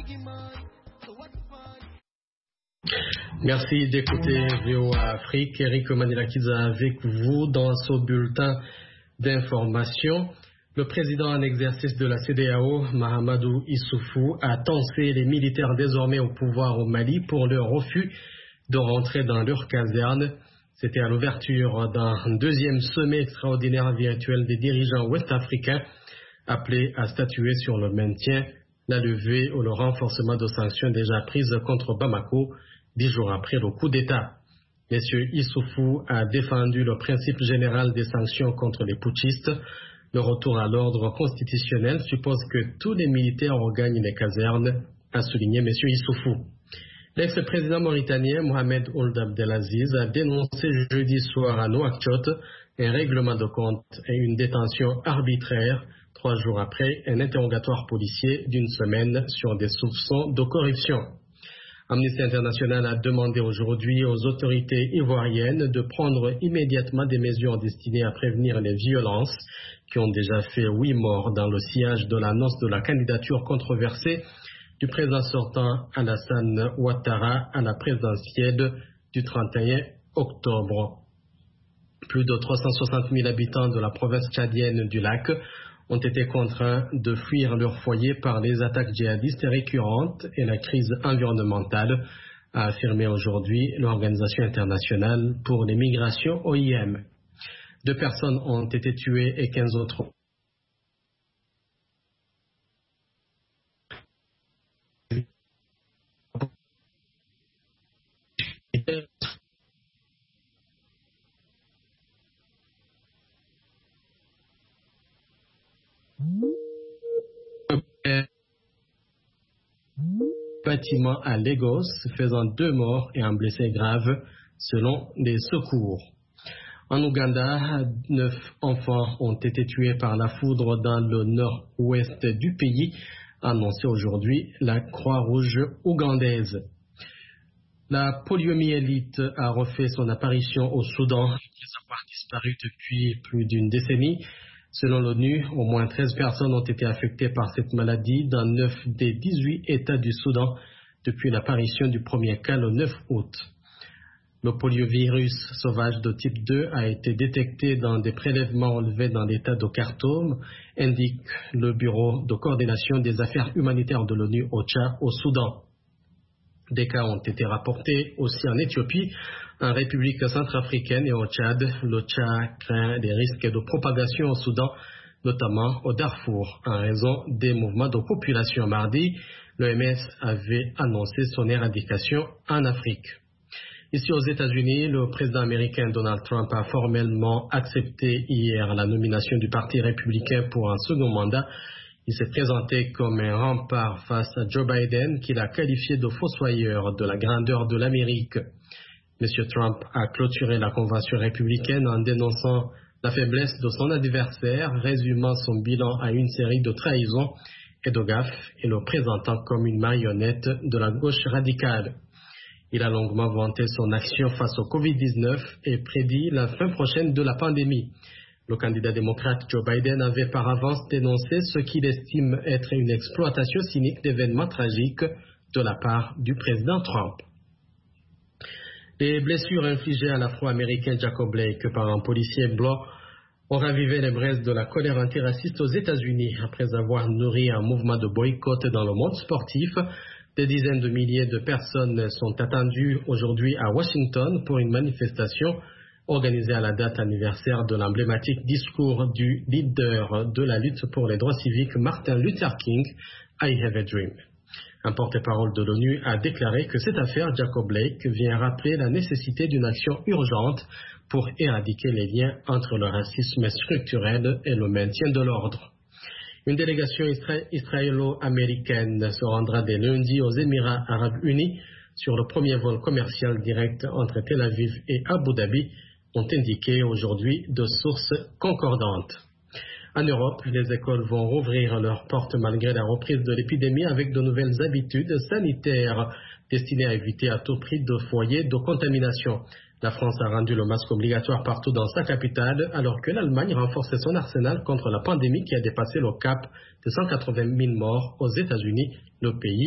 Merci d'écouter VOA Afrique. Eric Manilakiza avec vous dans ce bulletin d'information. Le président en exercice de la CEDEAO, Mahamadou Issoufou, a tensé les militaires désormais au pouvoir au Mali pour leur refus de rentrer dans leur caserne. C'était à l'ouverture d'un deuxième sommet extraordinaire virtuel des dirigeants ouest-africains appelés à statuer sur le maintien, la levée ou le renforcement de sanctions déjà prises contre Bamako 10 jours après le coup d'État. Monsieur Issoufou a défendu le principe général des sanctions contre les putschistes. Le retour à l'ordre constitutionnel suppose que tous les militaires regagnent les casernes, a souligné monsieur Issoufou. L'ex-président mauritanien Mohamed Ould Abdelaziz a dénoncé jeudi soir à Nouakchott un règlement de compte et une détention arbitraire 3 jours après un interrogatoire policier d'une semaine sur des soupçons de corruption. Amnesty International a demandé aujourd'hui aux autorités ivoiriennes de prendre immédiatement des mesures destinées à prévenir les violences qui ont déjà fait 8 morts dans le sillage de l'annonce de la candidature controversée du président sortant Alassane Ouattara à la présidentielle du 31 octobre. Plus de 360 000 habitants de la province tchadienne du Lac ont été contraints de fuir leur foyer par les attaques djihadistes récurrentes et la crise environnementale, a affirmé aujourd'hui l'Organisation internationale pour les migrations OIM. 2 personnes ont été tuées et 15 autres bâtiment à Lagos, faisant 2 morts et un blessé grave, selon les secours. En Ouganda, 9 enfants ont été tués par la foudre dans le nord-ouest du pays, a annoncé aujourd'hui la Croix-Rouge ougandaise. La poliomyélite a refait son apparition au Soudan, qui a disparu depuis plus d'une décennie. Selon l'ONU, au moins 13 personnes ont été affectées par cette maladie dans 9 des 18 États du Soudan depuis l'apparition du premier cas le 9 août. Le poliovirus sauvage de type 2 a été détecté dans des prélèvements enlevés dans l'État de Khartoum, indique le Bureau de coordination des affaires humanitaires de l'ONU OCHA au Soudan. Des cas ont été rapportés aussi en Éthiopie, en République centrafricaine et au Tchad. Le Tchad craint des risques de propagation au Soudan, notamment au Darfour, en raison des mouvements de population. Mardi, l'OMS avait annoncé son éradication en Afrique. Ici aux États-Unis, le président américain Donald Trump a formellement accepté hier la nomination du Parti républicain pour un second mandat. Il s'est présenté comme un rempart face à Joe Biden, qu'il a qualifié de fossoyeur de la grandeur de l'Amérique. M. Trump a clôturé la convention républicaine en dénonçant la faiblesse de son adversaire, résumant son bilan à une série de trahisons et de gaffes et le présentant comme une marionnette de la gauche radicale. Il a longuement vanté son action face au Covid-19 et prédit la fin prochaine de la pandémie. Le candidat démocrate Joe Biden avait par avance dénoncé ce qu'il estime être une exploitation cynique d'événements tragiques de la part du président Trump. Les blessures infligées à l'Afro-Américain Jacob Blake par un policier blanc ont ravivé les braises de la colère antiraciste aux États-Unis. Après avoir nourri un mouvement de boycott dans le monde sportif, des dizaines de milliers de personnes sont attendues aujourd'hui à Washington pour une manifestation organisée à la date anniversaire de l'emblématique discours du leader de la lutte pour les droits civiques Martin Luther King, I Have a Dream. Un porte-parole de l'ONU a déclaré que cette affaire Jacob Blake vient rappeler la nécessité d'une action urgente pour éradiquer les liens entre le racisme structurel et le maintien de l'ordre. Une délégation israélo-américaine se rendra dès lundi aux Émirats arabes unis sur le premier vol commercial direct entre Tel Aviv et Abu Dhabi, ont indiqué aujourd'hui de sources concordantes. En Europe, les écoles vont rouvrir leurs portes malgré la reprise de l'épidémie avec de nouvelles habitudes sanitaires destinées à éviter à tout prix de foyers de contamination. La France a rendu le masque obligatoire partout dans sa capitale, alors que l'Allemagne renforçait son arsenal contre la pandémie qui a dépassé le cap de 180 000 morts aux États-Unis, le pays